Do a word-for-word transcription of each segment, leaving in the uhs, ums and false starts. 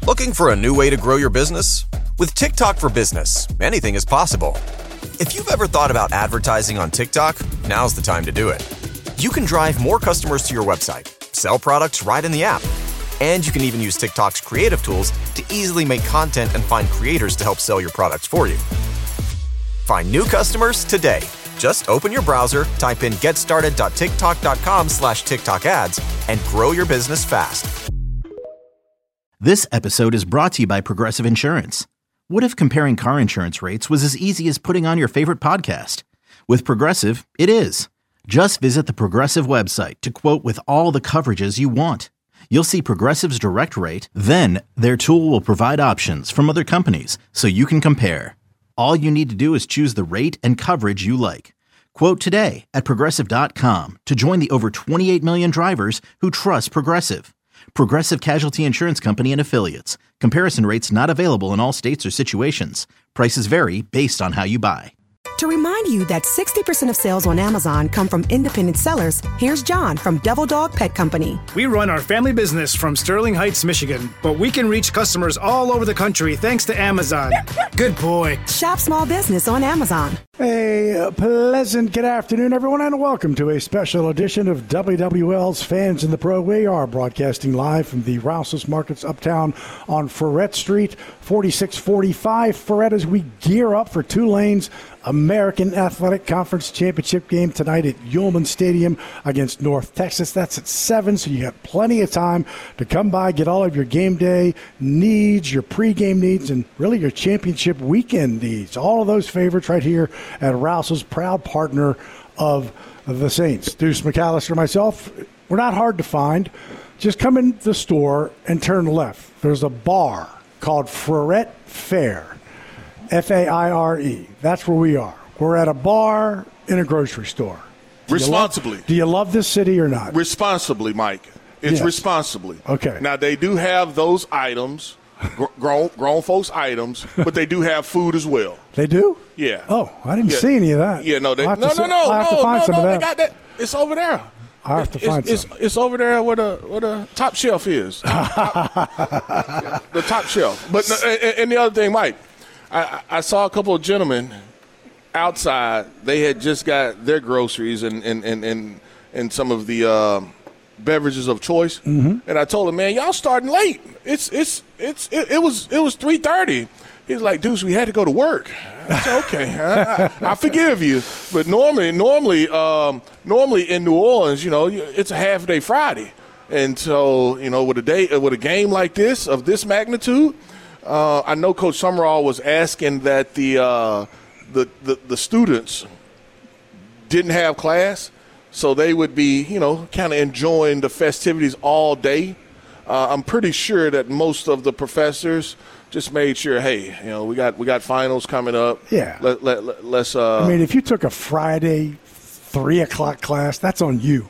Looking for a new way to grow your business? With TikTok for Business, anything is possible. If you've ever thought about advertising on TikTok, now's the time to do it. You can drive more customers to your website, sell products right in the app, and you can even use TikTok's creative tools to easily make content and find creators to help sell your products for you. Find new customers today. Just open your browser, type in getstarted.tiktok.com slash TikTok ads, and grow your business fast. This episode is brought to you by Progressive Insurance. What if comparing car insurance rates was as easy as putting on your favorite podcast? With Progressive, it is. Just visit the Progressive website to quote with all the coverages you want. You'll see Progressive's direct rate, then their tool will provide options from other companies so you can compare. All you need to do is choose the rate and coverage you like. Quote today at Progressive dot com to join the over twenty-eight million drivers who trust Progressive. Progressive Casualty Insurance Company and Affiliates. Comparison rates not available in all states or situations. Prices vary based on how you buy. To remind you that sixty percent of sales on Amazon come from independent sellers, here's John from Devil Dog Pet Company. We run our family business from Sterling Heights, Michigan, but we can reach customers all over the country thanks to Amazon. Good boy. Shop small business on Amazon. A pleasant good afternoon, everyone, and welcome to a special edition of W W L's Fans in the Pro. We are broadcasting live from the Rouse's Markets Uptown on Ferret Street, forty-six forty-five Ferret, as we gear up for Tulane's American Athletic Conference Championship game tonight at Yulman Stadium against North Texas. That's at seven, so you got plenty of time to come by, get all of your game day needs, your pregame needs, and really your championship weekend needs. All of those favorites right here at Rouse's, proud partner of the Saints. Deuce McAllister, myself, we're not hard to find. Just come in the store and turn left. There's a bar called Ferret Fair. F A I R E. That's where we are. We're at a bar in a grocery store. Do Responsibly. You love, do you love this city or not? Responsibly, Mike. It's Yes. responsibly. Okay. Now, they do have those items, gr- grown, grown folks items, but they do have food as well. They do? Yeah. Oh, I didn't Yeah. see any of that. Yeah, no, they, I'll no, have no, to no, see- I'll have no, to find no, some no, of they that. got that. It's over there. I'll have to It's- find it's, some. It's, it's over there where the, where the top shelf is. Top- the top shelf. But no, and, and the other thing, Mike, I, I saw a couple of gentlemen outside. They had just got their groceries and and, and, and, and some of the uh, beverages of choice. Mm-hmm. And I told them, man, y'all starting late. It's it's it's it, it was it was three thirty. He's like, Deuce, we had to go to work. I said, okay, I, I, I forgive you. But normally, normally, um, normally in New Orleans, you know, it's a half day Friday, and so you know, with a day with a game like this of this magnitude. Uh, I know Coach Summerall was asking that the, uh, the the the students didn't have class, so they would be, you know, kind of enjoying the festivities all day. Uh, I'm pretty sure that most of the professors just made sure, hey, you know, we got we got finals coming up. Yeah. Let, let, let, let's. Uh, I mean, if you took a Friday three o'clock class, that's on you.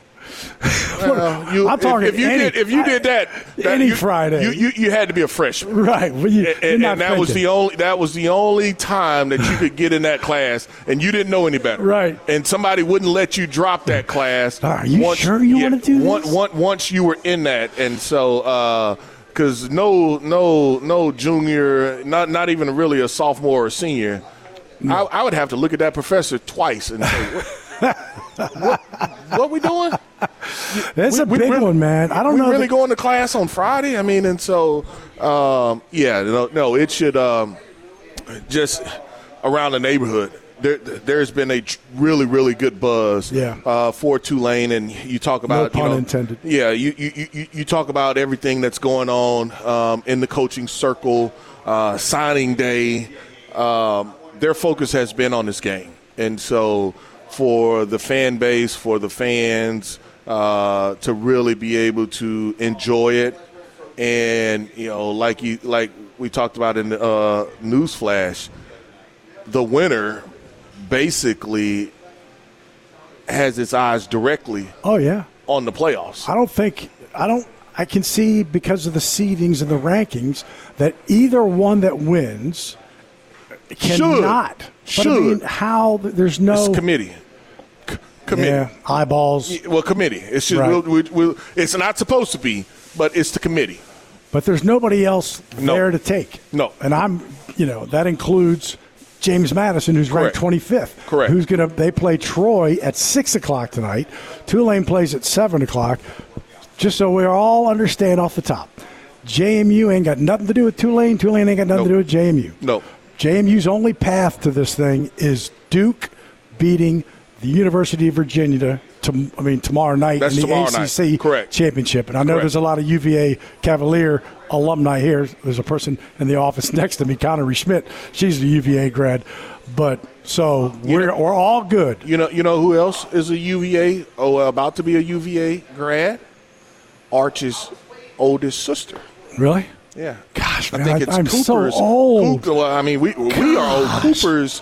Uh, you, I'm talking if, if you any, did if you did that, that any you, Friday, you, you you had to be a freshman, right? Well, you, and, and, and that was the only that was the only time that you could get in that class, and you didn't know any better, right? And somebody wouldn't let you drop that class. Are you once, sure you yeah, want to do once, this? once, once you were in that, and so because uh, no no no junior, not not even really a sophomore or senior, no. I, I would have to look at that professor twice and say, what, what, what we doing? That's we, a big we, one, man. I don't we know. really that- going to class on Friday? I mean, and so, um, yeah, no, no, it should um, just around the neighborhood. There, there's been a tr- really, really good buzz yeah. uh, for Tulane, and you talk about, no pun you know, intended. Yeah, you, you, you, you talk about everything that's going on um, in the coaching circle, uh, signing day. Um, their focus has been on this game, and so for the fan base, for the fans. Uh, to really be able to enjoy it, and you know, like you, like we talked about in the uh, news flash, the winner basically has its eyes directly. Oh yeah, on the playoffs. I don't think I don't. I can see because of the seedings and the rankings that either one that wins cannot. Should. But I mean, how there's no it's committee. Committee. Yeah, eyeballs. Well, committee. It's just right. we'll, we'll, we'll, it's not supposed to be, but it's the committee. but there's nobody else no. there to take. No. And I'm, you know, that includes James Madison, who's Correct. ranked twenty-fifth. Correct. Who's going to, they play Troy at six o'clock tonight. Tulane plays at seven o'clock. Just so we all understand off the top, J M U ain't got nothing to do with Tulane. Tulane ain't got nothing nope. to do with J M U. No. J M U's only path to this thing is Duke beating the University of Virginia to, I mean, tomorrow night That's in the tomorrow A C C night. Correct. championship. And I know Correct. there's a lot of U V A Cavalier alumni here. There's a person in the office next to me, Connery Schmidt. She's a U V A grad. But so we're know, we're all good. You know, you know who else is a U V A? Oh, uh, about to be a U V A grad? Arch's oldest sister. Really? Yeah. Gosh, I man, think I, it's I'm Cooper's. so old. Cooper, well, I mean, we we are old Coopers,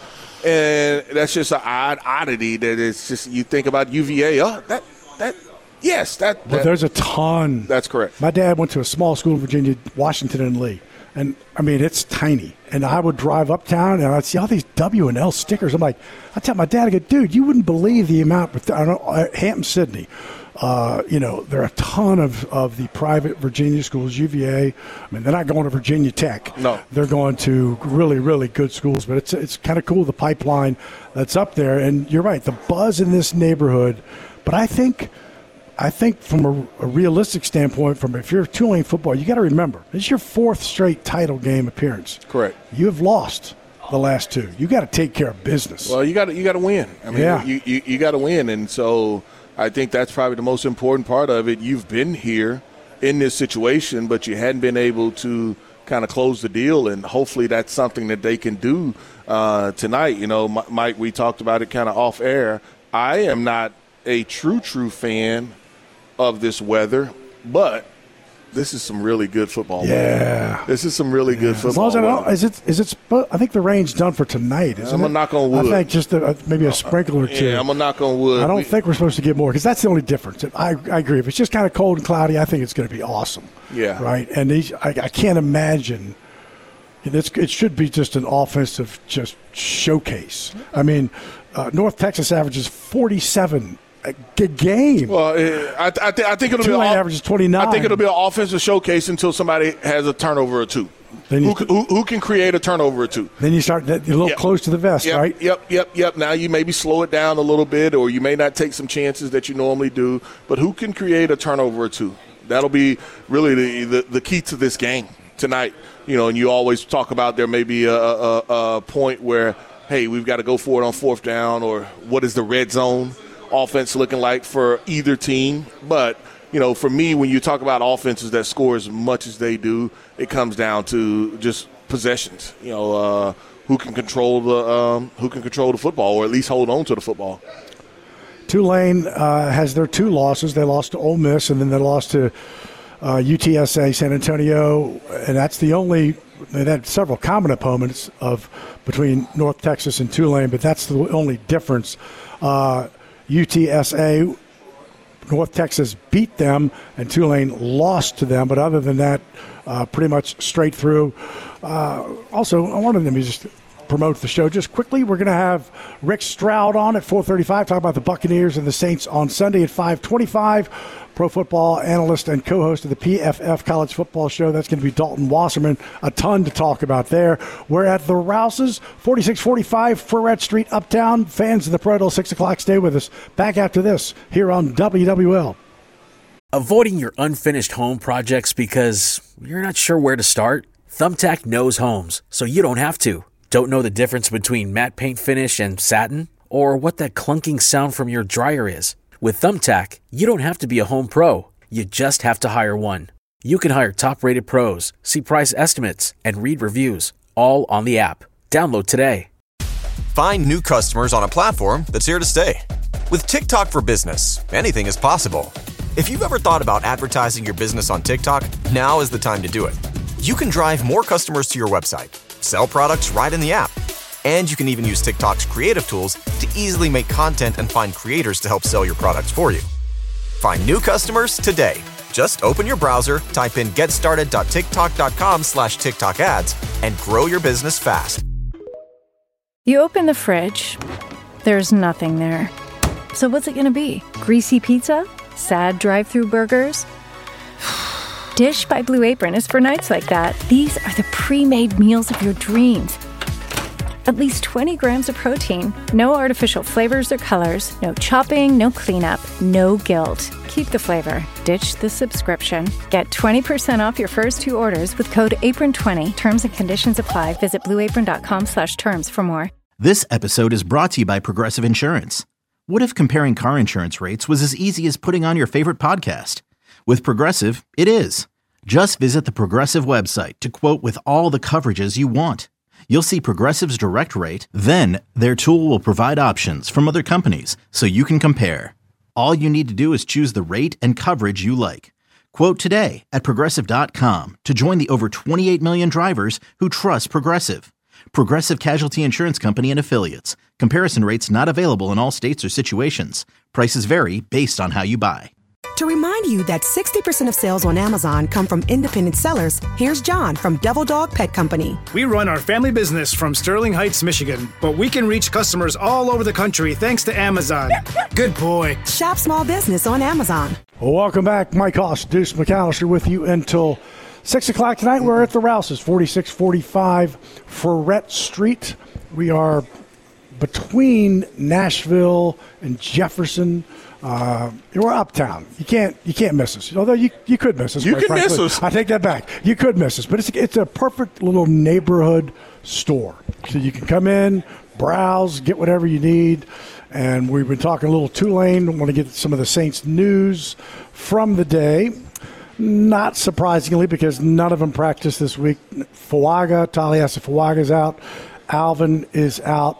and that's just an odd oddity that it's just you think about U V A. Oh, that that yes, that. But that there's a ton. That's correct. My dad went to a small school in Virginia, Washington and Lee. And, I mean, it's tiny. And I would drive uptown, and I'd see all these W and L stickers. I'm like, I tell my dad, I go, dude, you wouldn't believe the amount. But I don't know, Hampton-Sydney, uh, you know, there are a ton of, of the private Virginia schools, U V A. I mean, they're not going to Virginia Tech. No. They're going to really, really good schools. But it's it's kind of cool, the pipeline that's up there. And you're right, the buzz in this neighborhood. But I think – I think from a, a realistic standpoint, from if you're Tulane football, you got to remember, this is your fourth straight title game appearance. Correct. You have lost the last two. You got to take care of business. Well, you got to you got to win. I mean, yeah. you you, you got to win, and so I think that's probably the most important part of it. You've been here in this situation, but you hadn't been able to kind of close the deal, and hopefully that's something that they can do uh, tonight. You know, Mike, we talked about it kind of off air. I am not a true true fan of this weather, but this is some really good football. Yeah, weather. This is some really yeah. good football. As long as I know, is it is it? I think the rain's done for tonight. Isn't I'm gonna it? knock on wood. I think just a, maybe a sprinkle or two. Yeah, I'm gonna knock on wood. I don't we, think we're supposed to get more because that's the only difference. I, I agree. If it's just kind of cold and cloudy, I think it's going to be awesome. Yeah. Right. And these, I, I can't imagine. It's, it should be just an offensive just showcase. I mean, uh, North Texas averages forty-seven. A good game. Well, I, I, th- I think it'll Tulane be an averages twenty-nine. I think it'll be an offensive showcase until somebody has a turnover or two. Then you, who, who, who can create a turnover or two? Then you start that, you're a little yep. close to the vest, yep, right? Yep, yep, yep. Now you maybe slow it down a little bit, or you may not take some chances that you normally do. But who can create a turnover or two? That'll be really the the, the key to this game tonight. You know, and you always talk about there may be a, a, a point where, hey, we've got to go for it on fourth down, or what is the red zone offense looking like for either team. But, you know, for me, when you talk about offenses that score as much as they do, it comes down to just possessions. You know, uh, who can control the um, who can control the football, or at least hold on to the football. Tulane uh, has their two losses. They lost to Ole Miss, and then they lost to uh, U T S A San Antonio, and that's the only. They had several common opponents of between North Texas and Tulane, but that's the only difference. Uh, U T S A, North Texas beat them, and Tulane lost to them. But other than that, uh, pretty much straight through. Uh, also, I wanted them to just promote the show just quickly. We're going to have Rick Stroud on at four thirty-five, talk about the Buccaneers and the Saints on Sunday at five twenty-five. Pro football analyst and co-host of the P F F College Football Show. That's going to be Dalton Wasserman. A ton to talk about there. We're at the Rouses, forty-six forty-five Ferret Street, Uptown. Fans of the Pro till six o'clock. Stay with us. Back after this here on W W L. Avoiding your unfinished home projects because you're not sure where to start? Thumbtack knows homes, so you don't have to. Don't know the difference between matte paint finish and satin? Or what that clunking sound from your dryer is? With Thumbtack, you don't have to be a home pro. You just have to hire one. You can hire top-rated pros, see price estimates, and read reviews, all on the app. Download today. Find new customers on a platform that's here to stay. With TikTok for Business, anything is possible. If you've ever thought about advertising your business on TikTok, now is the time to do it. You can drive more customers to your website, sell products right in the app, and you can even use TikTok's creative tools to easily make content and find creators to help sell your products for you. Find new customers today. Just open your browser, type in getstarted.tiktok.com slash TikTok ads, and grow your business fast. You open the fridge, there's nothing there. So what's it going to be? Greasy pizza? Sad drive-through burgers? Dish by Blue Apron is for nights like that. These are the pre-made meals of your dreams. At least twenty grams of protein, no artificial flavors or colors, no chopping, no cleanup, no guilt. Keep the flavor. Ditch the subscription. Get twenty percent off your first two orders with code apron twenty. Terms and conditions apply. Visit blueapron.com slash terms for more. This episode is brought to you by Progressive Insurance. What if comparing car insurance rates was as easy as putting on your favorite podcast? With Progressive, it is. Just visit the Progressive website to quote with all the coverages you want. You'll see Progressive's direct rate, then their tool will provide options from other companies so you can compare. All you need to do is choose the rate and coverage you like. Quote today at Progressive dot com to join the over twenty-eight million drivers who trust Progressive. Progressive Casualty Insurance Company and Affiliates. Comparison rates not available in all states or situations. Prices vary based on how you buy. To remind you that sixty percent of sales on Amazon come from independent sellers, here's John from Devil Dog Pet Company. We run our family business from Sterling Heights, Michigan, but we can reach customers all over the country thanks to Amazon. Good boy. Shop small business on Amazon. Well, welcome back. Mike Hoss, Deuce McAllister with you until six o'clock tonight. We're at the Rouses, forty-six forty-five Ferret Street. We are between Nashville and Jefferson. Uh, we're uptown. You can't you can't miss us. Although you you could miss us. You can frankly. miss us. I take that back. You could miss us, but it's it's a perfect little neighborhood store. So you can come in, browse, get whatever you need. And we've been talking a little Tulane. I want to get some of the Saints news from the day. Not surprisingly, because none of them practiced this week. Fuaga, Taliasa Fuaga's out. Alvin is out.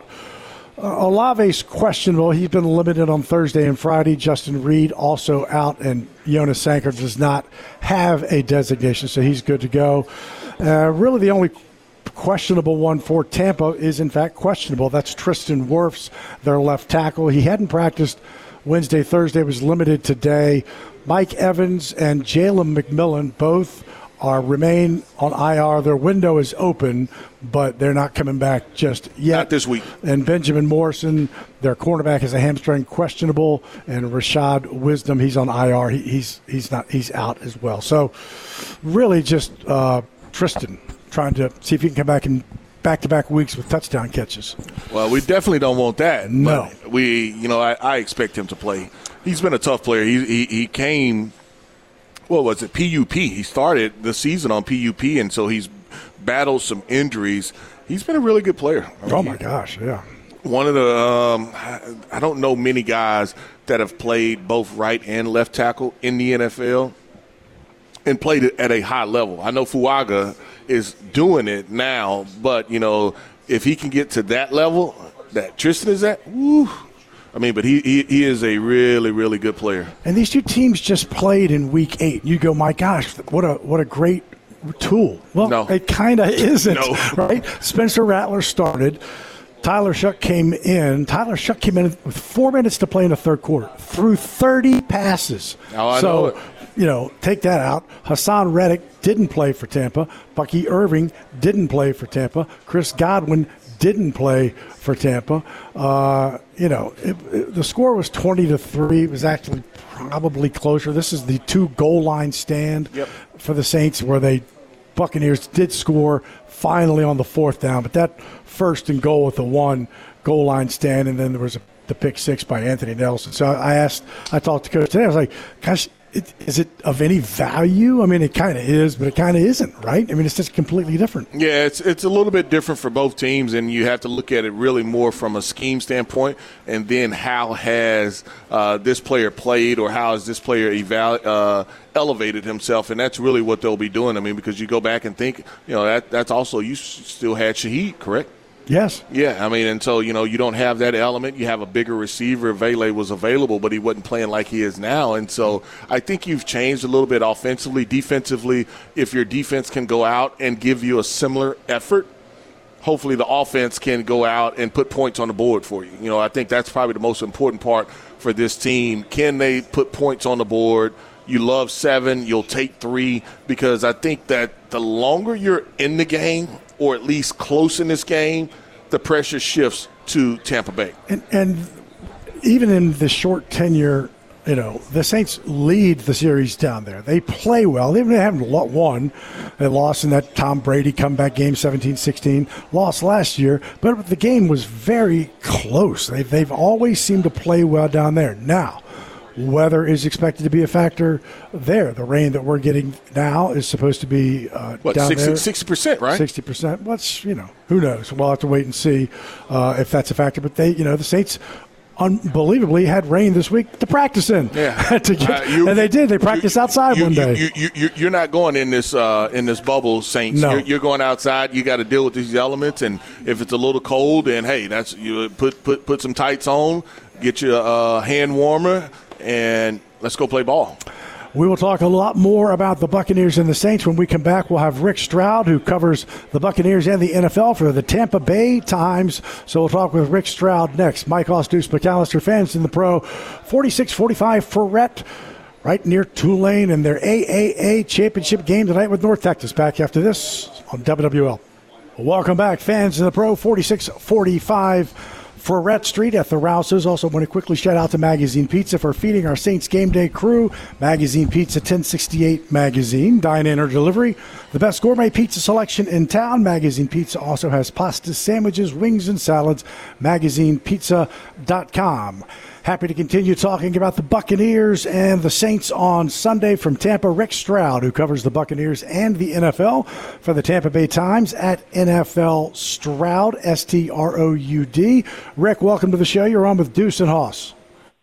Uh, Olave's questionable. He's been limited on Thursday and Friday. Justin Reed also out, and Jonas Sanker does not have a designation, so he's good to go. Uh, really, the only questionable one for Tampa is, in fact, questionable. That's Tristan Wirfs, their left tackle. He hadn't practiced Wednesday, Thursday, was limited today. Mike Evans and Jalen McMillan both are remain on I R. Their window is open, but they're not coming back just yet. Not this week. And Benjamin Morrison, their cornerback, is a hamstring questionable, and Rashad Wisdom, he's on I R. He, he's he's not he's out as well. So really just uh, Tristan trying to see if he can come back in back-to-back weeks with touchdown catches. Well, we definitely don't want that. No. But we, you know, I, I expect him to play. He's been a tough player. He he, he came. What was it, P U P? He started the season on P U P, and so he's battled some injuries. He's been a really good player. I mean, oh, my gosh, yeah. One of the um, – I don't know many guys that have played both right and left tackle in the N F L and played it at a high level. I know Fuaga is doing it now, but, you know, if he can get to that level that Tristan is at, woo – I mean, but he, he he is a really, really good player. And these two teams just played in week eight. You go, my gosh, what a what a great tool. Well, no. It kind of isn't, no. right? Spencer Rattler started. Tyler Shuck came in. Tyler Shuck came in with four minutes to play in the third quarter. Threw thirty passes. Oh, I so, know it. you know, take that out. Hassan Reddick didn't play for Tampa. Bucky Irving didn't play for Tampa. Chris Godwin didn't play for Tampa. Uh, you know, it, it, the score was twenty to three. It was actually probably closer. This is the two goal line stand yep. for the Saints, where they Buccaneers did score finally on the fourth down, but that first and goal with the one goal line stand, and then there was a, the pick six by Anthony Nelson. So I asked, I talked to Coach today. I was like, gosh, It, is it of any value? I mean, it kind of is, but it kind of isn't, right? I mean, it's just completely different. Yeah, it's it's a little bit different for both teams, and you have to look at it really more from a scheme standpoint, and then how has uh, this player played, or how has this player eval- uh, elevated himself, and that's really what they'll be doing. I mean, because you go back and think, you know, that that's also, you still had Shaheed, correct? Yes. Yeah, I mean, and so, you know, you don't have that element. You have a bigger receiver. Vele was available, but he wasn't playing like he is now. And so I think you've changed a little bit offensively. Defensively, if your defense can go out and give you a similar effort, hopefully the offense can go out and put points on the board for you. You know, I think that's probably the most important part for this team. Can they put points on the board? You love seven, you'll take three, because I think that the longer you're in the game, or at least close in this game, the pressure shifts to Tampa Bay. And, and even in the short tenure you know, the Saints lead the series down there. They play well. They haven't won. They lost in that Tom Brady comeback game, seventeen sixteen. Lost last year, but the game was very close. They've, they've always seemed to play well down there. Now, weather is expected to be a factor there. The rain that we're getting now is supposed to be uh, what, down sixty, there. sixty percent, right? sixty percent. What's, you know, who knows? We'll have to wait and see uh, if that's a factor. But they, you know, the Saints unbelievably had rain this week to practice in. Yeah, to get, uh, you, and they did. They practiced you, outside you, one day. You, you, you, you're not going in this uh, in this bubble, Saints. No. You're, you're going outside. You got to deal with these elements, and if it's a little cold, then hey, that's you put put put some tights on, get your uh, hand warmer, and let's go play ball. We will talk a lot more about the Buccaneers and the Saints when we come back. We'll have Rick Stroud, who covers the Buccaneers and the N F L for the Tampa Bay Times. So we'll talk with Rick Stroud next. Mike Osdeuce McAllister, Fans in the Pro, forty-six forty-five Ferret, right near Tulane, and their A A A championship game tonight with North Texas. Back after this on W W L. Welcome back, Fans in the Pro, forty-six forty-five Ferret Street at the Rouses. Also want to quickly shout out to Magazine Pizza for feeding our Saints game day crew. Magazine Pizza, ten sixty-eight Magazine. Dine-in or delivery. The best gourmet pizza selection in town. Magazine Pizza also has pasta, sandwiches, wings, and salads. magazine pizza dot com. Happy to continue talking about the Buccaneers and the Saints on Sunday from Tampa. Rick Stroud, who covers the Buccaneers and the N F L for the Tampa Bay Times at N F L Stroud, S T R O U D. Rick, welcome to the show. You're on with Deuce and Hoss.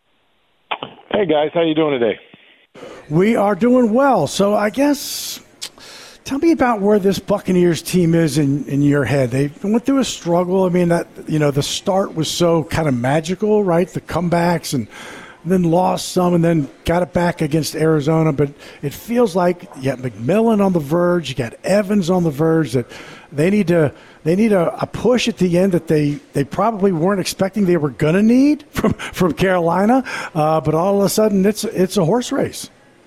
Hey, guys. How you doing today? We are doing well. So I guess tell me about where this Buccaneers team is in, in your head. They went through a struggle. I mean, that you know, the start was so kind of magical, right? The comebacks, and then lost some and then got it back against Arizona. But it feels like you got McMillan on the verge, you got Evans on the verge, that they need to they need a, a push at the end that they, they probably weren't expecting they were going to need from, from Carolina. Uh, but all of a sudden, it's it's a horse race.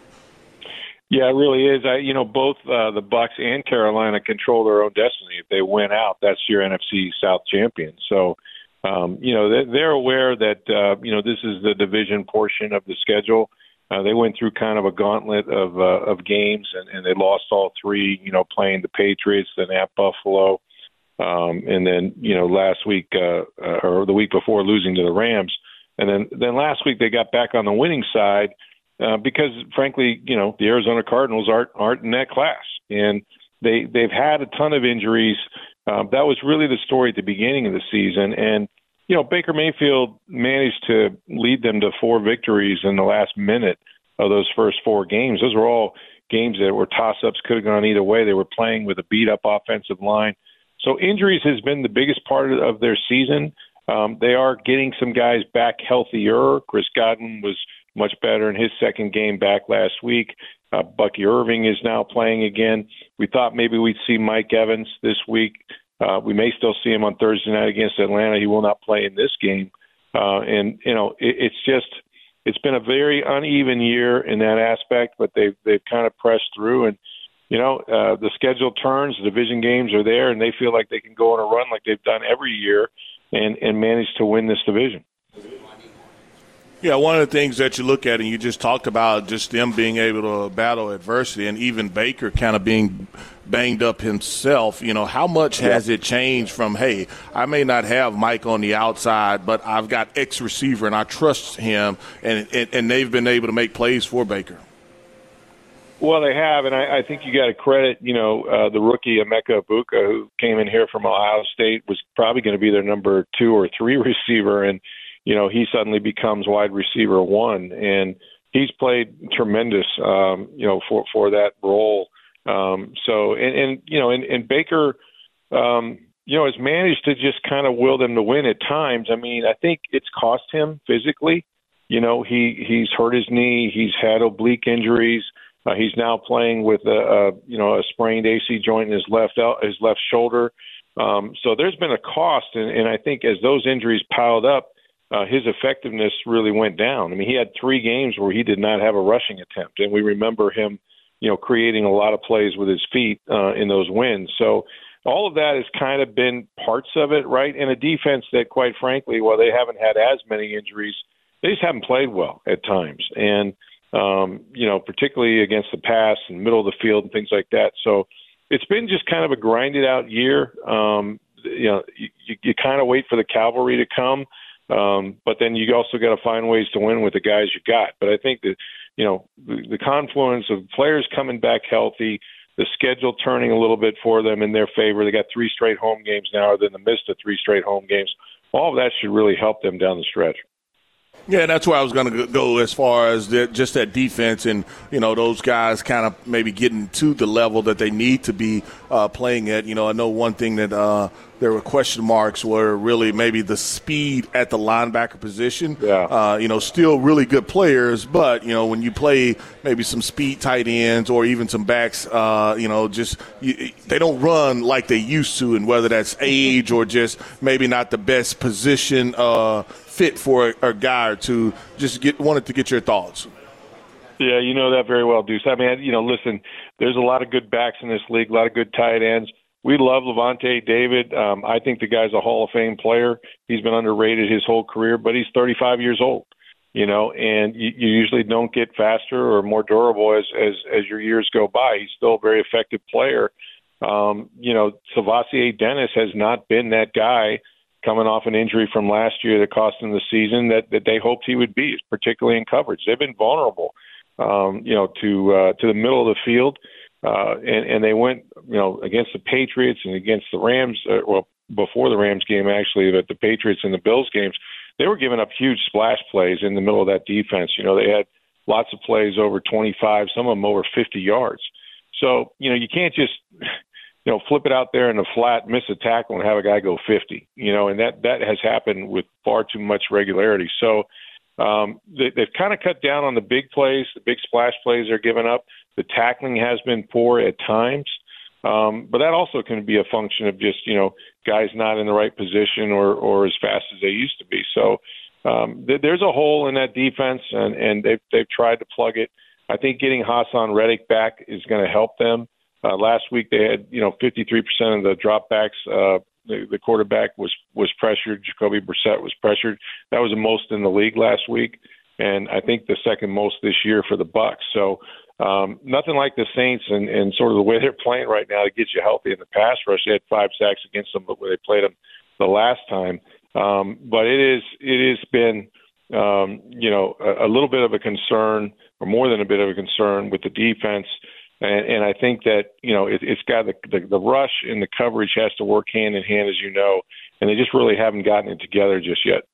Yeah, it really is. I, you know, both uh, the Bucs and Carolina control their own destiny. If they win out, that's your N F C South champion. So, um, you know, they're, they're aware that, uh, you know, this is the division portion of the schedule. Uh, they went through kind of a gauntlet of uh, of games, and, and they lost all three, you know, playing the Patriots, then at Buffalo, um, and then, you know, last week uh, uh, or the week before losing to the Rams. And then, then last week they got back on the winning side. Uh, because, frankly, you know, the Arizona Cardinals aren't aren't in that class, and they they've had a ton of injuries. Um, that was really the story at the beginning of the season, and you know, Baker Mayfield managed to lead them to four victories in the last minute of those first four games. Those were all games that were toss-ups, could have gone either way. They were playing with a beat-up offensive line, so injuries has been the biggest part of their season. Um, they are getting some guys back healthier. Chris Godwin was much better in his second game back last week. Uh, Bucky Irving is now playing again. We thought maybe we'd see Mike Evans this week. Uh, we may still see him on Thursday night against Atlanta. He will not play in this game. Uh, and, you know, it, it's just it's been a very uneven year in that aspect, but they've, they've kind of pressed through. And, you know, uh, the schedule turns, the division games are there, and they feel like they can go on a run like they've done every year and, and manage to win this division. Yeah, one of the things that you look at, and you just talked about just them being able to battle adversity, and even Baker kind of being banged up himself, you know, how much has it changed from, hey, I may not have Mike on the outside, but I've got X receiver and I trust him, and and, and they've been able to make plays for Baker? Well, they have, and I, I think you got to credit, you know, uh, the rookie Emeka Egbuka, who came in here from Ohio State, was probably going to be their number two or three receiver, and you know, he suddenly becomes wide receiver one, and he's played tremendous, um, you know, for, for that role. Um, so, and, and, you know, and, and Baker, um, you know, has managed to just kind of will them to win at times. I mean, I think it's cost him physically. You know, he, he's hurt his knee. He's had oblique injuries. Uh, he's now playing with a, a, you know, a sprained A C joint in his left, his left shoulder. Um, so there's been a cost. And, and I think as those injuries piled up, Uh, his effectiveness really went down. I mean, he had three games where he did not have a rushing attempt, and we remember him, you know, creating a lot of plays with his feet uh, in those wins. So all of that has kind of been parts of it, right? And a defense that, quite frankly, while they haven't had as many injuries, they just haven't played well at times. And, um, you know, particularly against the pass and middle of the field and things like that. So it's been just kind of a grinded out year. Um, you know, you, you kind of wait for the cavalry to come. Um, but then you also got to find ways to win with the guys you got. But I think that, you know, the, the confluence of players coming back healthy, the schedule turning a little bit for them in their favor. They got three straight home games now, other than the missed of three straight home games. All of that should really help them down the stretch. Yeah, that's where I was going to go as far as the, just that defense and, you know, those guys kind of maybe getting to the level that they need to be uh, playing at. You know, I know one thing that uh, there were question marks were really maybe the speed at the linebacker position. Yeah. Uh, you know, still really good players, but, you know, when you play maybe some speed tight ends or even some backs, uh, you know, just you, they don't run like they used to, and whether that's age or just maybe not the best position uh fit for a, a guy or two. Just get wanted to get your thoughts. Yeah, you know that very well, Deuce. I mean, you know, listen, there's a lot of good backs in this league, a lot of good tight ends. We love Levante David. Um, I think the guy's a Hall of Fame player. He's been underrated his whole career, but he's thirty-five years old, you know, and you, you usually don't get faster or more durable as, as, as your years go by. He's still a very effective player. Um, you know, Savassier Dennis has not been that guy coming off an injury from last year that cost him the season that, that they hoped he would be, particularly in coverage. They've been vulnerable, um, you know, to uh, to the middle of the field, uh, and, and they went, you know, against the Patriots and against the Rams, uh, well, before the Rams game, actually, but the Patriots and the Bills games, they were giving up huge splash plays in the middle of that defense. You know, they had lots of plays over twenty-five, some of them over fifty yards. So, you know, you can't just – you know, flip it out there in the flat, miss a tackle, and have a guy go fifty, you know, and that, that has happened with far too much regularity. So um, they, they've kind of cut down on the big plays, the big splash plays they're giving up. The tackling has been poor at times, um, but that also can be a function of just, you know, guys not in the right position or, or as fast as they used to be. So um, th- there's a hole in that defense, and, and they've, they've tried to plug it. I think getting Hassan Reddick back is going to help them. Uh, last week they had, you know, fifty-three percent of the dropbacks. Uh, the, the quarterback was, was pressured. Jacoby Brissett was pressured. That was the most in the league last week, and I think the second most this year for the Bucs. So um, nothing like the Saints and, and sort of the way they're playing right now to get you healthy in the pass rush. They had five sacks against them, but where they played them the last time. Um, but it is it has been um, you know a, a little bit of a concern, or more than a bit of a concern, with the defense. And, and I think that, you know, it, it's got the, the the rush and the coverage has to work hand in hand, as you know, and they just really haven't gotten it together just yet.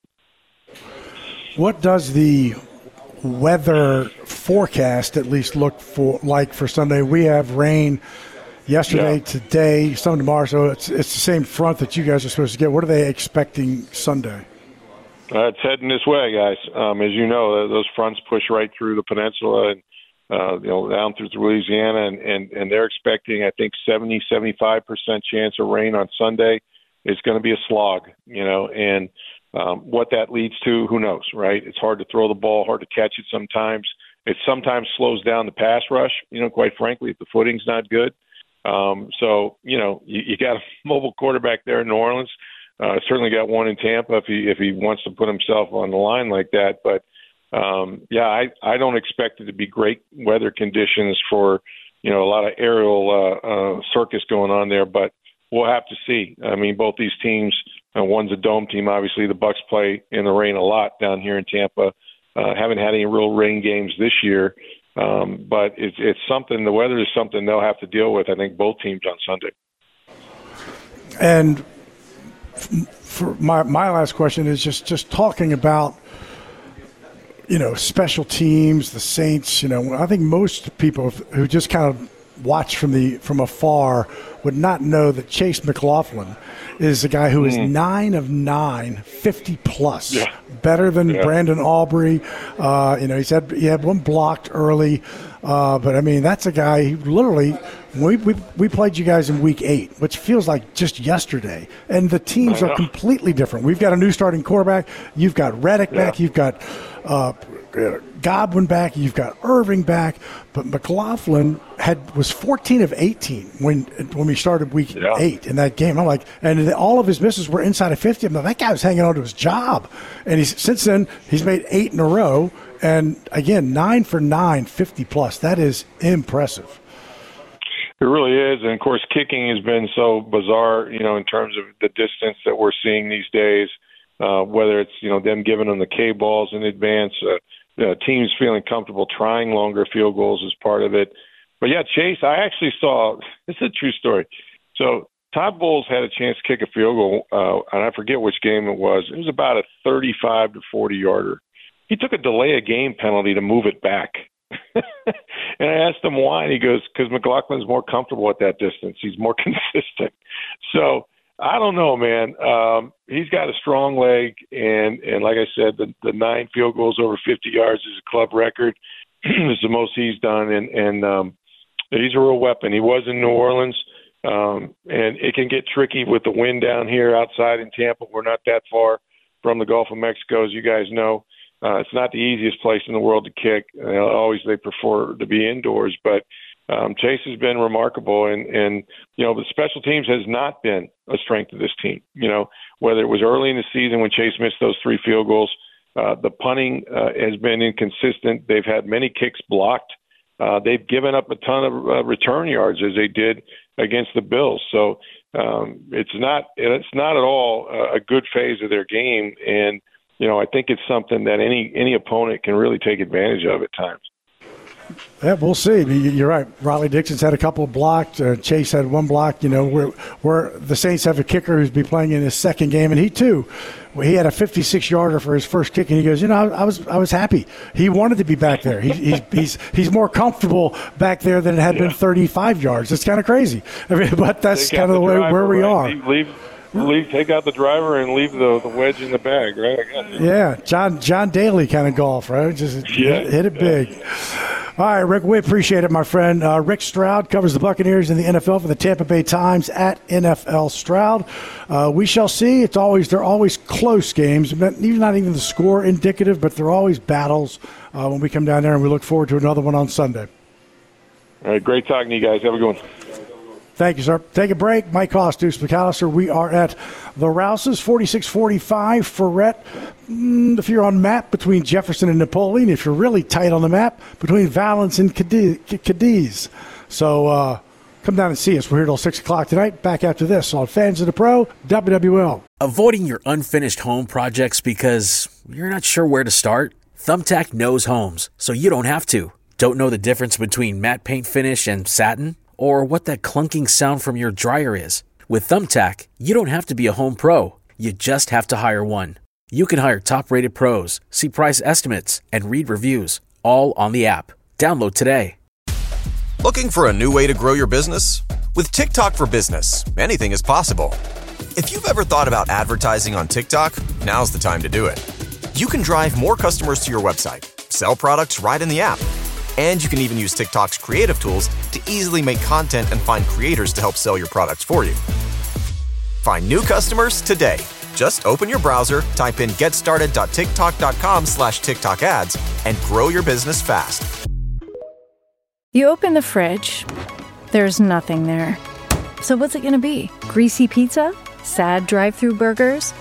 What does the weather forecast at least look for like for Sunday? We have rain yesterday, yeah. today, some tomorrow, so it's it's the same front that you guys are supposed to get. What are they expecting Sunday? Uh, it's heading this way, guys. Um, as you know, those fronts push right through the peninsula and Uh, you know, down through Louisiana, and, and, and they're expecting, I think, seventy, seventy-five percent chance of rain on Sunday. It's going to be a slog, you know, and um, what that leads to, who knows, right? It's hard to throw the ball, hard to catch it sometimes. It sometimes slows down the pass rush, you know, quite frankly, if the footing's not good. Um, so, you know, you, you got a mobile quarterback there in New Orleans. Uh, certainly got one in Tampa if he, if he wants to put himself on the line like that, but Um, yeah, I, I don't expect it to be great weather conditions for, you know, a lot of aerial uh, uh, circus going on there, but we'll have to see. I mean, both these teams, uh, one's a dome team. Obviously, the Bucs play in the rain a lot down here in Tampa. Uh, haven't had any real rain games this year, um, but it's, it's something, the weather is something they'll have to deal with, I think, both teams on Sunday. And for my, my last question is just, just talking about, you know, special teams, the Saints, you know, I think most people who just kind of watch from the from afar would not know that Chase McLaughlin is a guy who is mm. nine of nine, fifty plus, yeah. better than yeah. Brandon Aubrey. Uh, you know, he's had he had one blocked early, uh, but I mean that's a guy who literally We, we we played you guys in week eight, which feels like just yesterday, and the teams are completely different. We've got a new starting quarterback. You've got Reddick yeah. back. You've got uh, Godwin back. You've got Irving back. But McLaughlin had was fourteen of eighteen when when we started week yeah. eight in that game. I'm like, and all of his misses were inside of fifty. I'm like, that guy was hanging on to his job, and he's since then he's made eight in a row. And again, nine for nine, fifty plus. That is impressive. It really is. And, of course, kicking has been so bizarre, you know, in terms of the distance that we're seeing these days, uh, whether it's, you know, them giving them the K balls in advance, uh, uh, teams feeling comfortable trying longer field goals is part of it. But, yeah, Chase, I actually saw – this is a true story. So Todd Bowles had a chance to kick a field goal, uh, and I forget which game it was. It was about a thirty-five to forty-yarder. He took a delay of game penalty to move it back. And I asked him why, and he goes, because McLaughlin's more comfortable at that distance. He's more consistent. So I don't know, man. Um, he's got a strong leg, and, and like I said, the, the nine field goals over fifty yards is a club record. It's the most he's done, and, and um, he's a real weapon. He was in New Orleans, um, and it can get tricky with the wind down here outside in Tampa. We're not that far from the Gulf of Mexico, as you guys know. Uh, it's not the easiest place in the world to kick. Uh, always they prefer to be indoors, but um, Chase has been remarkable, and, and you know the special teams has not been a strength of this team. You know, whether it was early in the season when Chase missed those three field goals, uh, the punting uh, has been inconsistent. They've had many kicks blocked. Uh, they've given up a ton of uh, return yards as they did against the Bills. So um, it's not it's not at all a good phase of their game, and you know, I think it's something that any any opponent can really take advantage of at times. Yeah, we'll see. You're right. Riley Dixon's had a couple blocked. Uh, Chase had one block. You know, where where the Saints have a kicker who's be playing in his second game, and he too, well, he had a fifty-six yarder for his first kick, and he goes, you know, I, I was I was happy. He wanted to be back there. He, he's he's he's more comfortable back there than it had yeah. been thirty-five yards. It's kind of crazy. I mean, but that's kind of the way where we right? are. Leave, leave. Leave, take out the driver and leave the, the wedge in the bag, right? I guess. Yeah, John John Daly kind of golf, right? Just yeah. hit, hit it big. All right, Rick, we appreciate it, my friend. Uh, Rick Stroud covers the Buccaneers in the N F L for the Tampa Bay Times at N F L Stroud. Uh, we shall see. It's always they're always close games, even not even the score indicative, but they're always battles uh, when we come down there, and we look forward to another one on Sunday. All right, great talking to you guys. Have a good one. Thank you, sir. Take a break. Mike Haas, Deuce McAllister. We are at the Rouses, forty-six forty-five. Ferret, mm, if you're on map between Jefferson and Napoleon, if you're really tight on the map, between Valence and Cadiz. So uh, come down and see us. We're here till six o'clock tonight. Back after this on Fans of the Pro, W W L. Avoiding your unfinished home projects because you're not sure where to start? Thumbtack knows homes, so you don't have to. Don't know the difference between matte paint finish and satin? Or what that clunking sound from your dryer is. With Thumbtack, you don't have to be a home pro. You just have to hire one. You can hire top-rated pros, see price estimates, and read reviews, all on the app. Download today. Looking for a new way to grow your business? With TikTok for Business, anything is possible. If you've ever thought about advertising on TikTok, now's the time to do it. You can drive more customers to your website, sell products right in the app, and you can even use TikTok's creative tools to easily make content and find creators to help sell your products for you. Find new customers today. Just open your browser, type in getstarted.tiktok.com slash TikTok ads, and grow your business fast. You open the fridge, there's nothing there. So what's it going to be? Greasy pizza? Sad drive-thru burgers?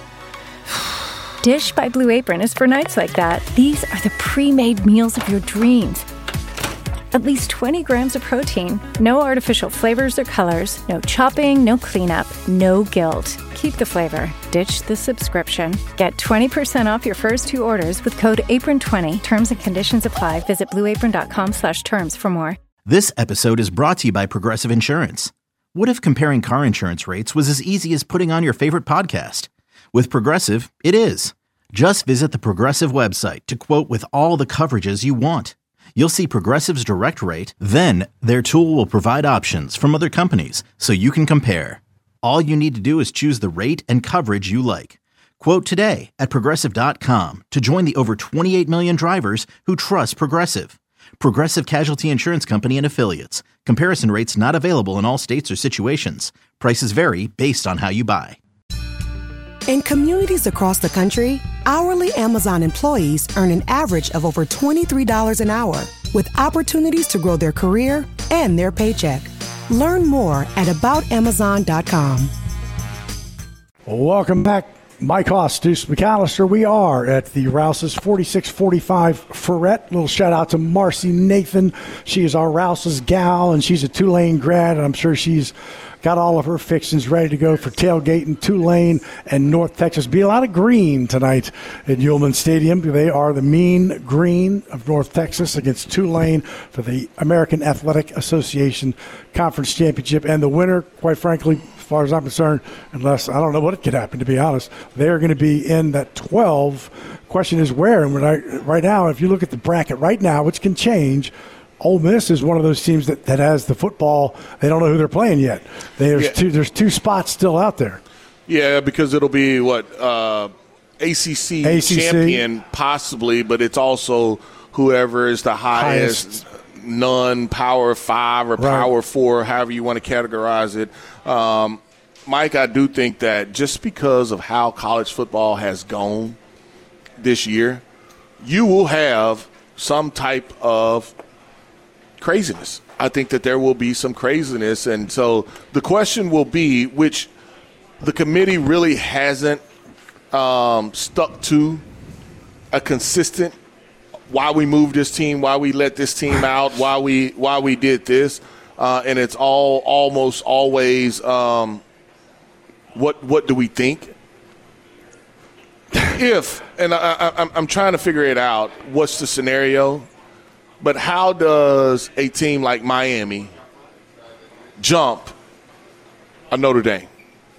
Dish by Blue Apron is for nights like that. These are the pre-made meals of your dreams. At least twenty grams of protein, no artificial flavors or colors, no chopping, no cleanup, no guilt. Keep the flavor. Ditch the subscription. Get twenty percent off your first two orders with code apron twenty. Terms and conditions apply. Visit blueapron.com slash terms for more. This episode is brought to you by Progressive Insurance. What if comparing car insurance rates was as easy as putting on your favorite podcast? With Progressive, it is. Just visit the Progressive website to quote with all the coverages you want. You'll see Progressive's direct rate, then their tool will provide options from other companies so you can compare. All you need to do is choose the rate and coverage you like. Quote today at Progressive dot com to join the over twenty-eight million drivers who trust Progressive. Progressive Casualty Insurance Company and Affiliates. Comparison rates not available in all states or situations. Prices vary based on how you buy. In communities across the country, hourly Amazon employees earn an average of over twenty-three dollars an hour, with opportunities to grow their career and their paycheck. Learn more at about amazon dot com. Welcome back. Mike Haas, Deuce McAllister. We are at the Rouse's forty-six forty-five Ferret. Little shout out to Marcy Nathan. She is our Rouse's gal, and she's a Tulane grad, and I'm sure she's got all of her fixings ready to go for tailgating Tulane and North Texas. Be a lot of green tonight at Ullman Stadium. They are the Mean Green of North Texas against Tulane for the American Athletic Association Conference Championship. And the winner, quite frankly, as far as I'm concerned, unless I don't know what it could happen, to be honest, they're going to be in that twelve. Question is where. And when I, right now, if you look at the bracket right now, which can change, Ole Miss is one of those teams that, that has the football. They don't know who they're playing yet. There's yeah. two. There's two spots still out there. Yeah, because it'll be what uh, A C C, A C C champion possibly, but it's also whoever is the highest, highest. non-power five or right. power four, however you want to categorize it. Um, Mike, I do think that just because of how college football has gone this year, you will have some type of craziness. I think that there will be some craziness. And so the question will be, which the committee really hasn't um, stuck to a consistent, why we moved this team, why we let this team out, why we why we did this. Uh, and it's all almost always um, what what do we think? If, and I, I, I'm trying to figure it out, what's the scenario? But how does a team like Miami jump a Notre Dame?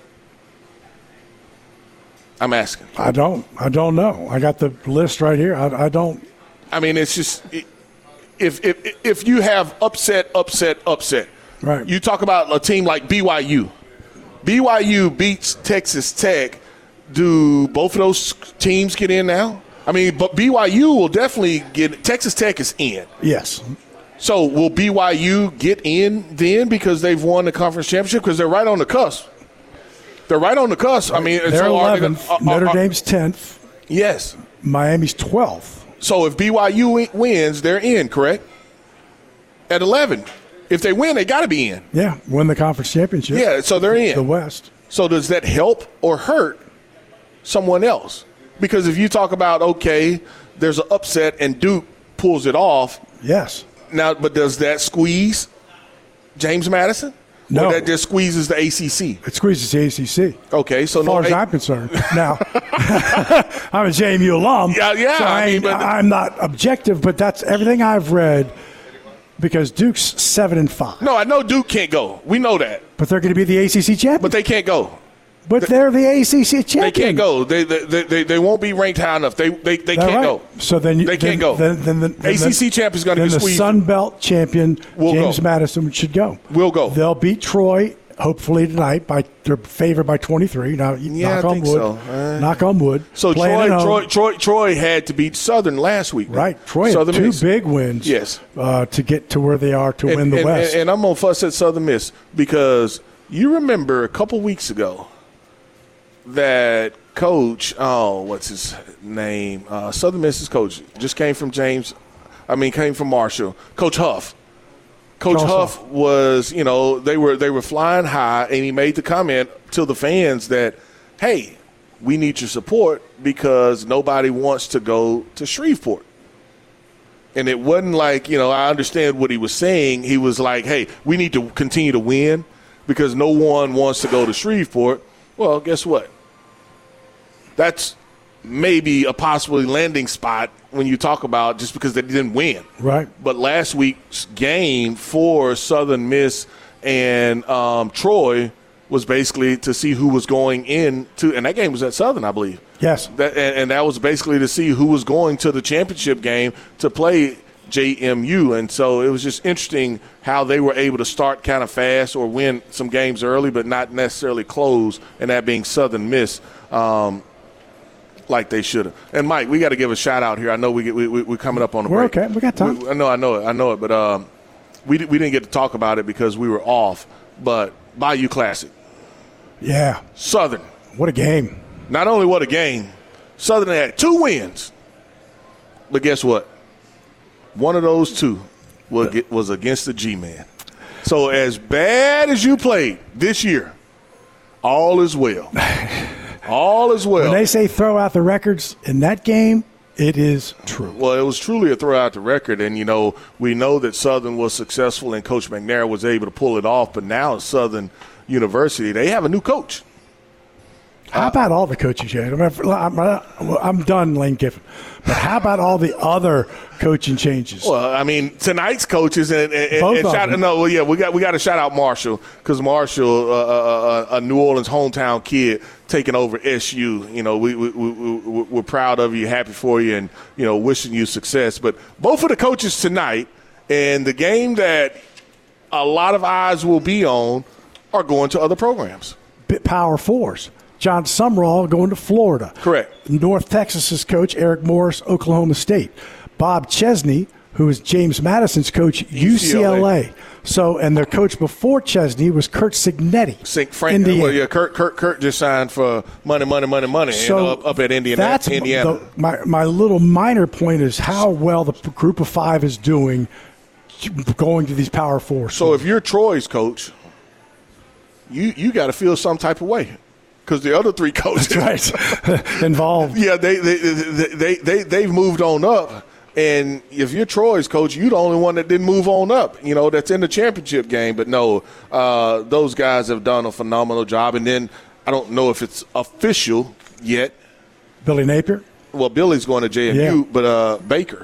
I'm asking. I don't. I don't know. I got the list right here. I, I don't. I mean, it's just if if if you have upset, upset, upset. Right. You talk about a team like B Y U. B Y U beats Texas Tech. Do both of those teams get in now? I mean, but B Y U will definitely get – Texas Tech is in. Yes. So will B Y U get in then because they've won the conference championship? Because they're right on the cusp. They're right on the cusp. I mean, they're so eleventh. They, uh, Notre uh, Dame's tenth. Yes. Miami's twelfth. So if B Y U wins, they're in, correct? At eleven. If they win, they got to be in. Yeah, win the conference championship. Yeah, so they're in. The West. So does that help or hurt someone else? Because if you talk about, okay, there's an upset and Duke pulls it off. Yes. Now, but does that squeeze James Madison? No. Or that just squeezes the A C C? It squeezes the A C C. Okay, so as far no as a- I'm concerned. Now, I'm a J M U alum. Yeah, yeah. So I I mean, but I'm not objective, but that's everything I've read because Duke's seven and five. No, I know Duke can't go. We know that. But they're going to be the A C C champion. But they can't go. But they're the A C C champion. They can't go. They they, they, they won't be ranked high enough. They they, they can't right. go. So then you, they can't then, go. Then, then, then, then A C C champ is going to get the squeezed. The Sun Belt champion we'll James go. Madison should go. We'll go. They'll beat Troy hopefully tonight by they're favored by twenty-three. Now yeah, knock I on think wood. So. Uh, knock on wood. So Troy, Troy Troy Troy had to beat Southern last week. Right. Troy Southern had two Miss. big wins. Yes. Uh, to get to where they are to and, win the and, West. And, and I'm gonna fuss at Southern Miss because you remember a couple weeks ago that coach, oh, what's his name? Uh, Southern Miss's coach just came from James. I mean, came from Marshall. Coach Huff. Coach Charles Huff Huff was, you know, they were they were flying high, and he made the comment to the fans that, hey, we need your support because nobody wants to go to Shreveport. And it wasn't like, you know, I understand what he was saying. He was like, hey, we need to continue to win because no one wants to go to Shreveport. Well, guess what? That's maybe a possibly landing spot when you talk about just because they didn't win. Right. But last week's game for Southern Miss and um, Troy was basically to see who was going in to, and that game was at Southern, I believe. Yes. That, and, and that was basically to see who was going to the championship game to play J M U. And so it was just interesting how they were able to start kind of fast or win some games early but not necessarily close, and that being Southern Miss. Um, like they should have. And Mike, we got to give a shout out here. I know we get, we we we're coming up on the We're break. okay. We got time. We, I know, I know it, I know it. But um, we we didn't get to talk about it because we were off. But Bayou Classic, Yeah. Southern. What a game. Not only what a game, Southern had two wins. But guess what? One of those two was was against the G-Man. So as bad as you played this year, all is well. All is well. When they say throw out the records in that game, it is true. Well, it was truly a throw out the record. And, you know, we know that Southern was successful and Coach McNair was able to pull it off. But now at Southern University, they have a new coach. How about all the coaching changes? I'm, I'm, I'm done, Lane Kiffin. But how about all the other coaching changes? Well, I mean, tonight's coaches and, and, Both and of shout, them. no, well, yeah, we got we got to shout out Marshall because Marshall, uh, uh, a New Orleans hometown kid, taking over S U. You know, we, we, we, we we're proud of you, happy for you, and you know, wishing you success. But both of the coaches tonight and the game that a lot of eyes will be on are going to other programs. Bit Power Fours. John Sumrall going to Florida. Correct. North Texas's coach, Eric Morris, Oklahoma State. Bob Chesney, who is James Madison's coach, U C L A. So, and their coach before Chesney was Kurt Signetti. Sink Frank, Indiana. well, yeah, Kurt, Kurt, Kurt just signed for money, money, money, money, So you know, up, up at Indiana. That's Indiana. The, my my little minor point is how well the group of five is doing going to these Power Fours. So if you're Troy's coach, you you got to feel some type of way. Because the other three coaches, right, involved, yeah, they they, they they they they've moved on up, and if you're Troy's coach, you're the only one that didn't move on up. You know, that's in the championship game. But no, uh, those guys have done a phenomenal job. And then I don't know if it's official yet. Billy Napier. Well, Billy's going to J M U, Yeah. but uh, Baker.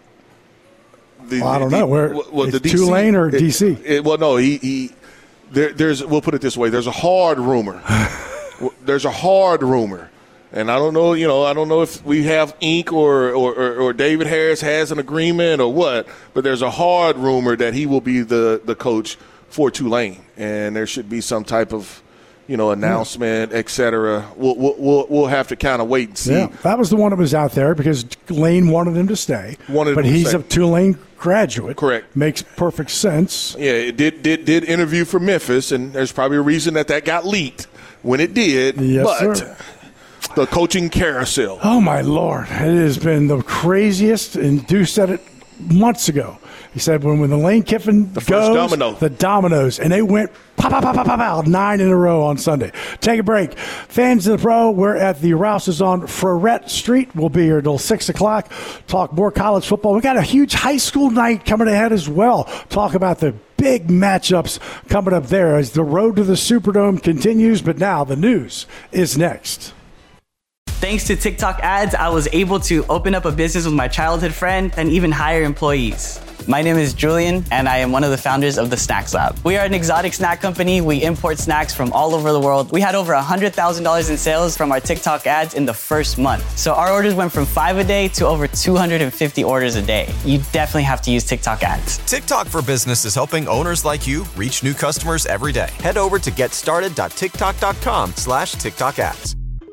The, Well, I don't the, know where. Well, the it's D C, Tulane or it, D C. It, well, no, he he. There, there's. We'll put it this way. There's a hard rumor. There's a hard rumor, and I don't know. You know, I don't know if we have ink or, or, or, or David Harris has an agreement or what. But there's a hard rumor that he will be the, the coach for Tulane, and there should be some type of, you know, announcement, et cetera. We'll we'll we'll have to kind of wait and see. Yeah, that was the one that was out there because Lane wanted him to stay. Wanted but him to he's stay. a Tulane graduate. Correct. Makes perfect sense. Yeah, it did did did interview for Memphis, and there's probably a reason that that got leaked when it did. Yes, but sir. The coaching carousel. Oh, my Lord. It has been the craziest, and Deuce said it months ago. He said when, when the Lane Kiffin The first goes, domino. the dominoes, and they went pop, pop, pop, pop, pop, pop, nine in a row on Sunday. Take a break. Fans of the Pro, we're at the Rouses on Freret Street. We'll be here till six o'clock. Talk more college football. We got a huge high school night coming ahead as well. Talk about the big matchups coming up there as the road to the Superdome continues. But now the news is next. Thanks to TikTok ads, I was able to open up a business with my childhood friend and even hire employees. My name is Julian, and I am one of the founders of the Snacks Lab. We are an exotic snack company. We import snacks from all over the world. We had over one hundred thousand dollars in sales from our TikTok ads in the first month. So our orders went from five a day to over two hundred fifty orders a day. You definitely have to use TikTok ads. TikTok for Business is helping owners like you reach new customers every day. Head over to getstarted.tiktok.com slash TikTok ads.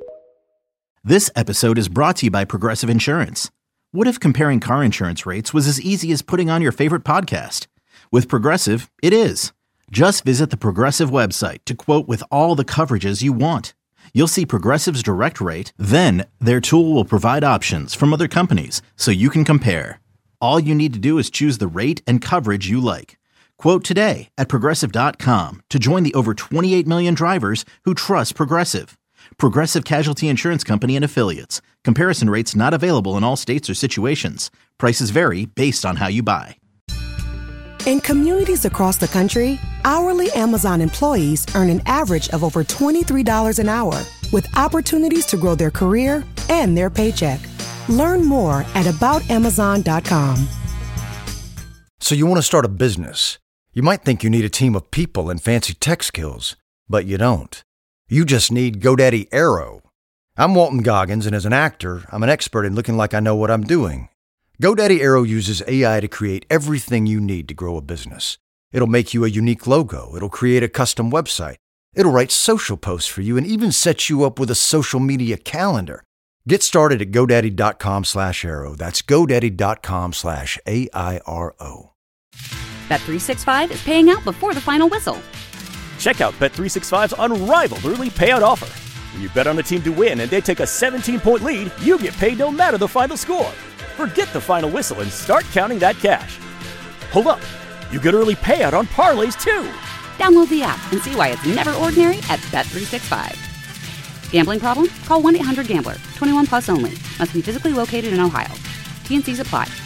This episode is brought to you by Progressive Insurance. What if comparing car insurance rates was as easy as putting on your favorite podcast? With Progressive, it is. Just visit the Progressive website to quote with all the coverages you want. You'll see Progressive's direct rate, then their tool will provide options from other companies so you can compare. All you need to do is choose the rate and coverage you like. Quote today at Progressive dot com to join the over twenty-eight million drivers who trust Progressive. Progressive Casualty Insurance Company and Affiliates. Comparison rates not available in all states or situations. Prices vary based on how you buy. In communities across the country, hourly Amazon employees earn an average of over twenty-three dollars an hour, with opportunities to grow their career and their paycheck. Learn more at about amazon dot com. So you want to start a business. You might think you need a team of people and fancy tech skills, but you don't. You just need GoDaddy Aero. I'm Walton Goggins, and as an actor, I'm an expert in looking like I know what I'm doing. GoDaddy Aero uses A I to create everything you need to grow a business. It'll make you a unique logo. It'll create a custom website. It'll write social posts for you and even set you up with a social media calendar. Get started at GoDaddy.com slash Arrow. That's GoDaddy.com slash A I R O. Bet three sixty-five is paying out before the final whistle. Check out Bet three sixty-five's unrivaled early payout offer. When you bet on a team to win and they take a seventeen-point lead, you get paid no matter the final score. Forget the final whistle and start counting that cash. Hold up. You get early payout on parlays, too. Download the app and see why it's never ordinary at Bet three sixty-five. Gambling problem? Call one eight hundred gambler. twenty-one plus only. Must be physically located in Ohio. T and C's apply.